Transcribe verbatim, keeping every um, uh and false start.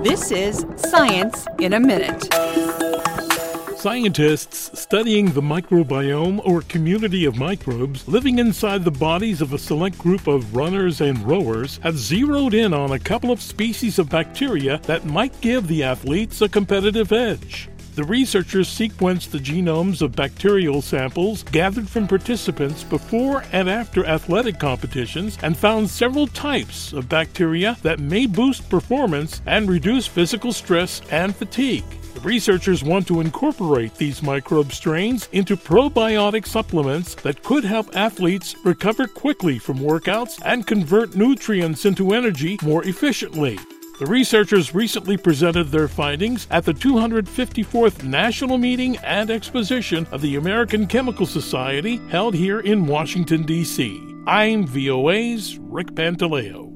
This is Science in a Minute. Scientists studying the microbiome, or community of microbes living inside the bodies of a select group of runners and rowers, have zeroed in on a couple of species of bacteria that might give the athletes a competitive edge. The researchers sequenced the genomes of bacterial samples gathered from participants before and after athletic competitions and found several types of bacteria that may boost performance and reduce physical stress and fatigue. The researchers want to incorporate these microbe strains into probiotic supplements that could help athletes recover quickly from workouts and convert nutrients into energy more efficiently. The researchers recently presented their findings at the two hundred fifty-fourth National Meeting and Exposition of the American Chemical Society held here in Washington, D C I'm V O A's Rick Pantaleo.